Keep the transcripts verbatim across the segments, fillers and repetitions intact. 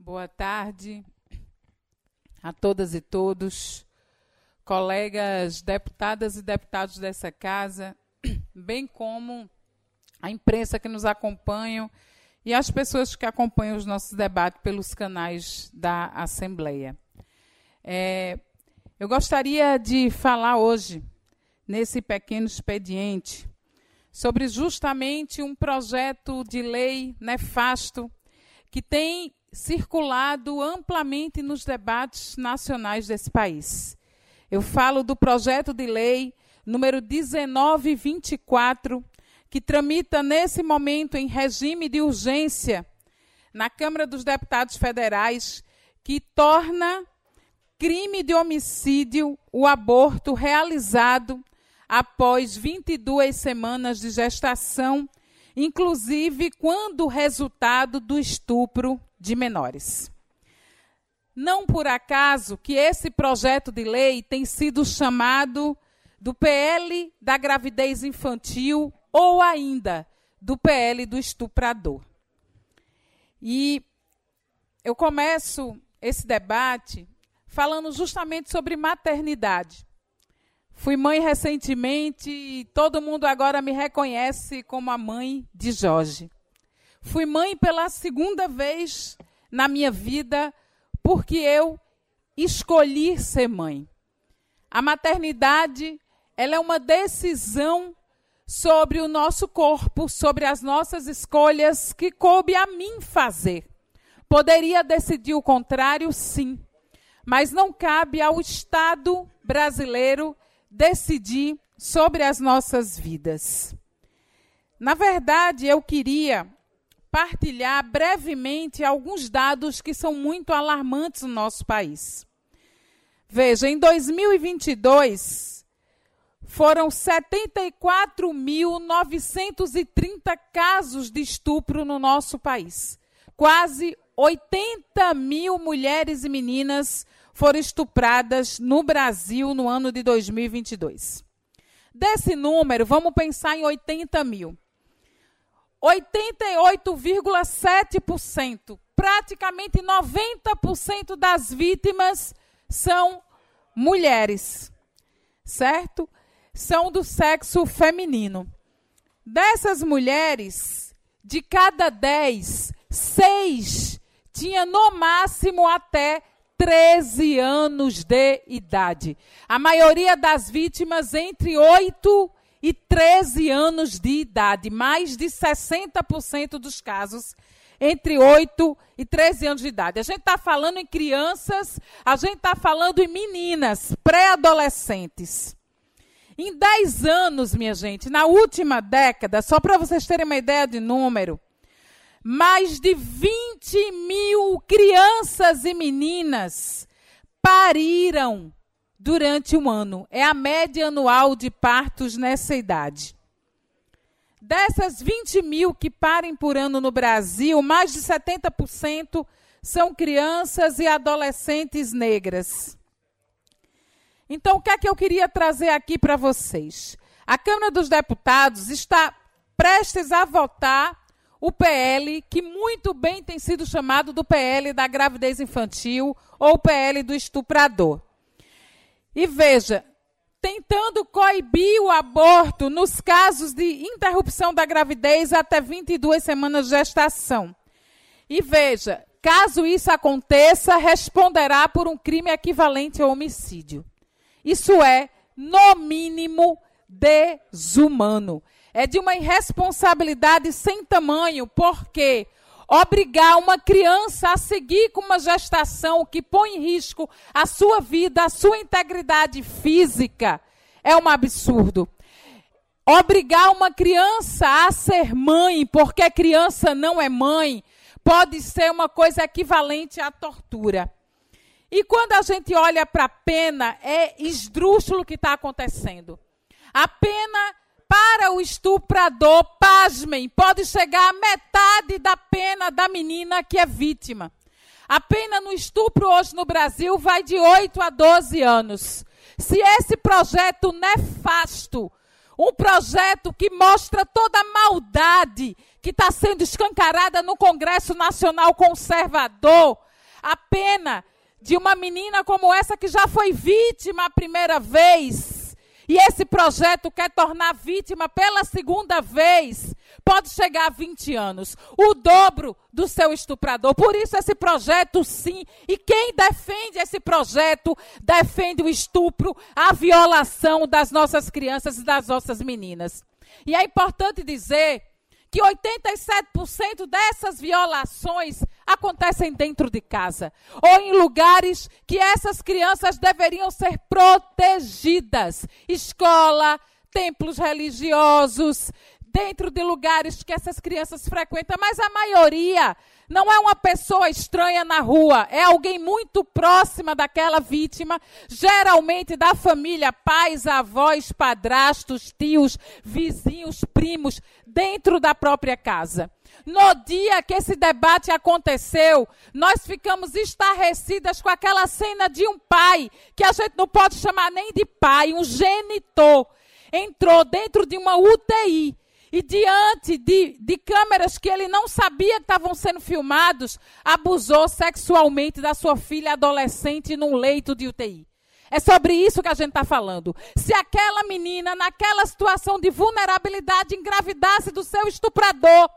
Boa tarde a todas e todos, colegas deputadas e deputados dessa casa, bem como a imprensa que nos acompanha e as pessoas que acompanham os nossos debates pelos canais da Assembleia. É, eu gostaria de falar hoje, nesse pequeno expediente, sobre justamente um projeto de lei nefasto que tem circulado amplamente nos debates nacionais desse país. Eu falo do projeto de lei número dezenove vinte e quatro, que tramita nesse momento em regime de urgência na Câmara dos Deputados Federais, que torna crime de homicídio o aborto realizado após vinte e duas semanas de gestação, inclusive quando o resultado do estupro de menores. Não por acaso que esse projeto de lei tem sido chamado do P L da gravidez infantil ou ainda do P L do estuprador. E eu começo esse debate falando justamente sobre maternidade. Fui mãe recentemente e todo mundo agora me reconhece como a mãe de Jorge. Fui mãe pela segunda vez na minha vida porque eu escolhi ser mãe. A maternidade, ela é uma decisão sobre o nosso corpo, sobre as nossas escolhas que coube a mim fazer. Poderia decidir o contrário, sim, mas não cabe ao Estado brasileiro decidir sobre as nossas vidas. Na verdade, eu queria partilhar brevemente alguns dados que são muito alarmantes no nosso país. Veja, em dois mil e vinte e dois, foram setenta e quatro mil novecentos e trinta casos de estupro no nosso país. Quase oitenta mil mulheres e meninas foram estupradas no Brasil no ano de dois mil e vinte e dois. Desse número, vamos pensar em oitenta mil. oitenta e oito vírgula sete por cento, praticamente noventa por cento das vítimas são mulheres, certo? São do sexo feminino. Dessas mulheres, de cada dez, seis tinha no máximo até treze anos de idade. A maioria das vítimas entre oito e treze anos de idade. Mais de sessenta por cento dos casos entre oito e treze anos de idade. A gente está falando em crianças, a gente está falando em meninas, pré-adolescentes. Em dez anos, minha gente, na última década, só para vocês terem uma ideia de número, mais de vinte mil crianças e meninas pariram durante um ano. É a média anual de partos nessa idade. Dessas vinte mil que parem por ano no Brasil, mais de setenta por cento são crianças e adolescentes negras. Então, o que é que eu queria trazer aqui para vocês? A Câmara dos Deputados está prestes a votar o P L, que muito bem tem sido chamado do P L da gravidez infantil ou P L do estuprador. E veja, tentando coibir o aborto nos casos de interrupção da gravidez até vinte e duas semanas de gestação. E veja, caso isso aconteça, responderá por um crime equivalente ao homicídio. Isso é, no mínimo, desumano. É de uma irresponsabilidade sem tamanho, porque obrigar uma criança a seguir com uma gestação que põe em risco a sua vida, a sua integridade física, é um absurdo. Obrigar uma criança a ser mãe, porque a criança não é mãe, pode ser uma coisa equivalente à tortura. E quando a gente olha para a pena, é esdrúxulo o que está acontecendo. A pena para o estuprador, pasmem, pode chegar a metade da pena da menina que é vítima. A pena no estupro hoje no Brasil vai de oito a doze anos. Se esse projeto nefasto, um projeto que mostra toda a maldade que está sendo escancarada no Congresso Nacional Conservador, a pena de uma menina como essa que já foi vítima a primeira vez, e esse projeto quer tornar vítima pela segunda vez, pode chegar a vinte anos, o dobro do seu estuprador. Por isso esse projeto, sim, e quem defende esse projeto, defende o estupro, a violação das nossas crianças e das nossas meninas. E é importante dizer que oitenta e sete por cento dessas violações acontecem dentro de casa, ou em lugares que essas crianças deveriam ser protegidas. Escola, templos religiosos, dentro de lugares que essas crianças frequentam, mas a maioria não é uma pessoa estranha na rua, é alguém muito próxima daquela vítima, geralmente da família, pais, avós, padrastos, tios, vizinhos, primos, dentro da própria casa. No dia que esse debate aconteceu, nós ficamos estarrecidas com aquela cena de um pai, que a gente não pode chamar nem de pai, um genitor, entrou dentro de uma U T I, e diante de, de câmeras que ele não sabia que estavam sendo filmados, abusou sexualmente da sua filha adolescente num leito de U T I. É sobre isso que a gente está falando. Se aquela menina, naquela situação de vulnerabilidade, engravidasse do seu estuprador,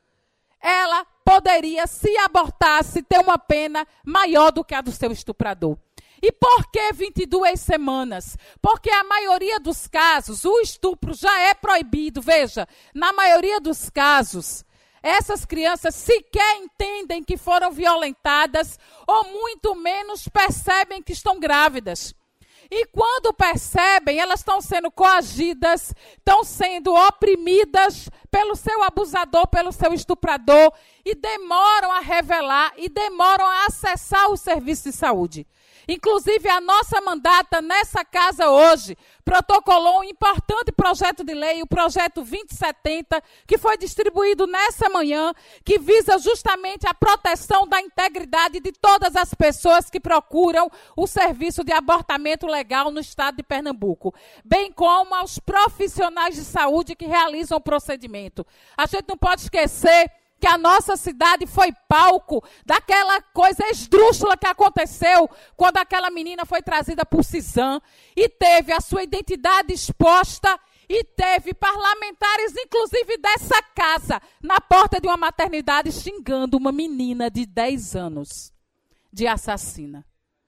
ela poderia, se abortasse, ter uma pena maior do que a do seu estuprador. E por que vinte e duas semanas? Porque a maioria dos casos, o estupro já é proibido. Veja, na maioria dos casos, essas crianças sequer entendem que foram violentadas ou muito menos percebem que estão grávidas. E quando percebem, elas estão sendo coagidas, estão sendo oprimidas pelo seu abusador, pelo seu estuprador, e demoram a revelar e demoram a acessar o serviço de saúde. Inclusive, a nossa mandata nessa casa hoje protocolou um importante projeto de lei, o projeto vinte e setenta, que foi distribuído nessa manhã, que visa justamente a proteção da integridade de todas as pessoas que procuram o serviço de abortamento legal no estado de Pernambuco, bem como aos profissionais de saúde que realizam o procedimento. A gente não pode esquecer que a nossa cidade foi palco daquela coisa esdrúxula que aconteceu quando aquela menina foi trazida por Cisam e teve a sua identidade exposta e teve parlamentares, inclusive dessa casa, na porta de uma maternidade xingando uma menina de dez anos de assassina.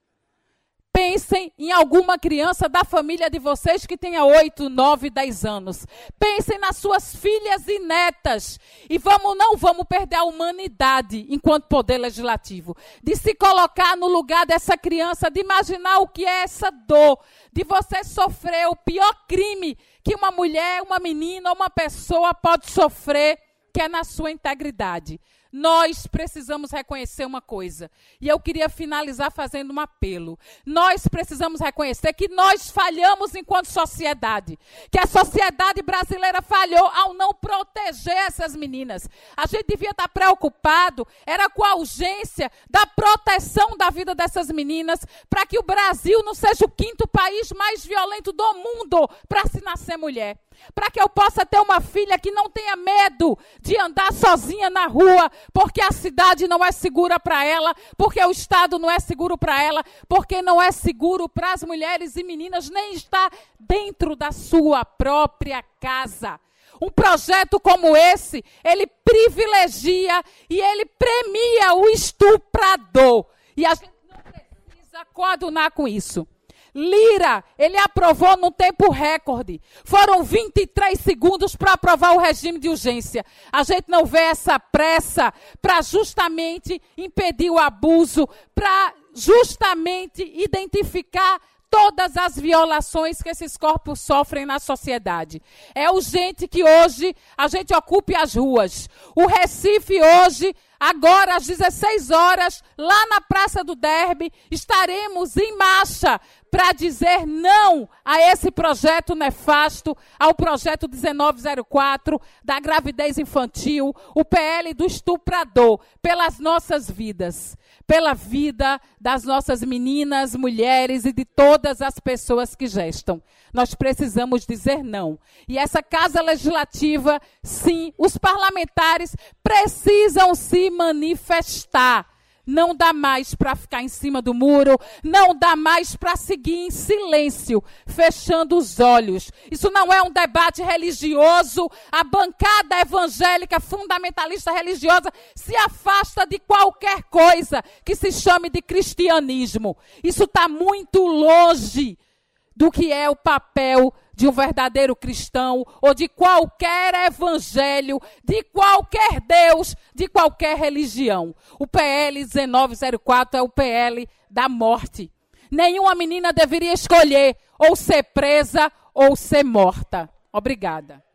Pensem em alguma criança da família de vocês que tenha oito, nove, dez anos. Pensem nas suas filhas e netas. E vamos, não vamos perder a humanidade enquanto poder legislativo. De se colocar no lugar dessa criança, de imaginar o que é essa dor. De você sofrer o pior crime que uma mulher, uma menina, uma pessoa pode sofrer, que é na sua integridade. Nós precisamos reconhecer uma coisa, e eu queria finalizar fazendo um apelo. Nós precisamos reconhecer que nós falhamos enquanto sociedade, que a sociedade brasileira falhou ao não proteger essas meninas. A gente devia estar preocupado, era com a urgência da proteção da vida dessas meninas, para que o Brasil não seja o quinto país mais violento do mundo para se nascer mulher. Para que eu possa ter uma filha que não tenha medo de andar sozinha na rua, porque a cidade não é segura para ela, porque o Estado não é seguro para ela, porque não é seguro para as mulheres e meninas nem estar dentro da sua própria casa. Um projeto como esse, ele privilegia e ele premia o estuprador. E a gente não precisa coadunar com isso. Lira, ele aprovou num tempo recorde. Foram vinte e três segundos para aprovar o regime de urgência. A gente não vê essa pressa para justamente impedir o abuso, para justamente identificar todas as violações que esses corpos sofrem na sociedade. É urgente que hoje a gente ocupe as ruas. O Recife hoje, agora às dezesseis horas, lá na Praça do Derby, estaremos em marcha para dizer não a esse projeto nefasto, ao projeto dezenove zero quatro da gravidez infantil, o P L do estuprador, pelas nossas vidas, pela vida das nossas meninas, mulheres e de todas as pessoas que gestam. Nós precisamos dizer não. E essa Casa Legislativa, sim, os parlamentares precisam se manifestar. Não dá mais para ficar em cima do muro. Não dá mais para seguir em silêncio, fechando os olhos. Isso não é um debate religioso. A bancada evangélica fundamentalista religiosa se afasta de qualquer coisa que se chame de cristianismo. Isso está muito longe do que é o papel de um verdadeiro cristão, ou de qualquer evangelho, de qualquer Deus, de qualquer religião. O P L dezenove zero quatro é o P L da morte. Nenhuma menina deveria escolher ou ser presa ou ser morta. Obrigada.